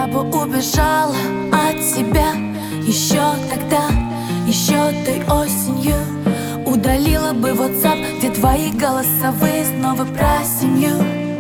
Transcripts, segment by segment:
Я бы убежала от тебя еще тогда, еще той осенью. Удалила бы WhatsApp, где твои голосовые снова про семью.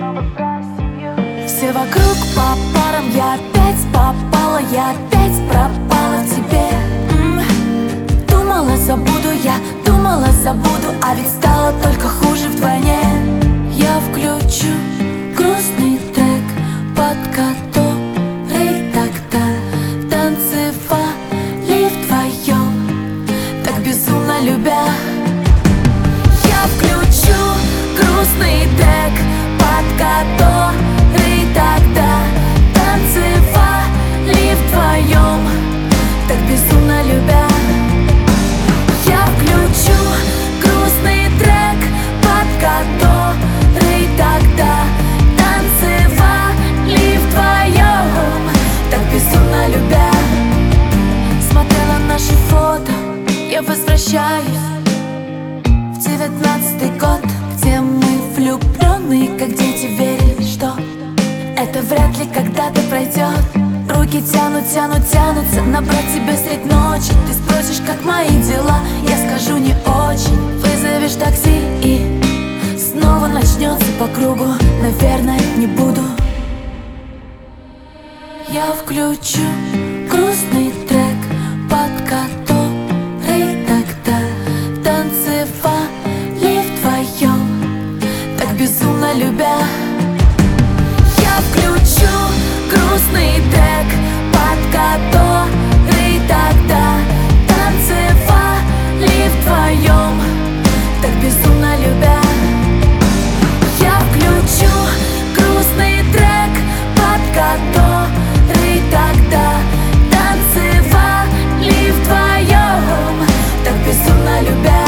Все вокруг по парам, я опять попала, я опять пропала в тебе. Думала забуду, я думала забуду, а ведь стало только хуже вдвойне. Я включу грустный трек, под который тогда танцевали вдвоем, так безумно любя. Я включу грустный трек, под который тогда танцевали вдвоем, так безумно любя. Я включу грустный трек, под который тогда танцевали вдвоем, так безумно любя. Смотрела наши фото, я возвращаюсь в 19-й год, где мы влюбленные, как дети, верили, что это вряд ли когда-то пройдет. Руки тянут, тянут, тянутся набрать тебя средь ночи. Ты спросишь, как мои дела, я скажу, не очень. Вызовешь такси и снова начнется по кругу. Наверное, не буду. Я включу грустный трек, под который тогда танцевали вдвоем, так безумно любя. Я включу грустный трек, под который тогда танцевали вдвоем, так безумно любя. Я включу грустный трек, под который тогда танцевали вдвоем, так безумно любя.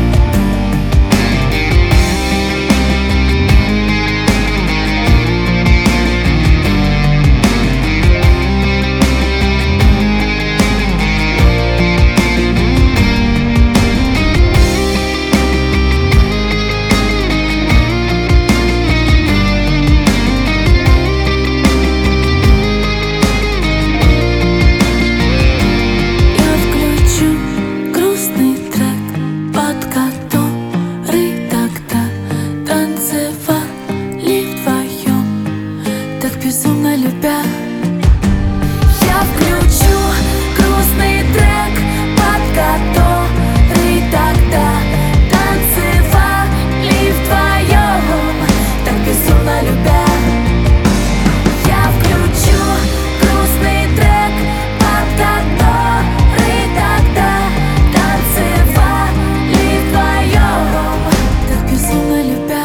Безумно любя. Я включу грустный трек, под который тогда танцевали вдвоем, так безумно любя. Я включу грустный трек, под который тогда танцевали вдвоем, так безумно любя.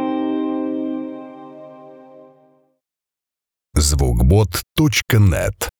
Звукбот.нет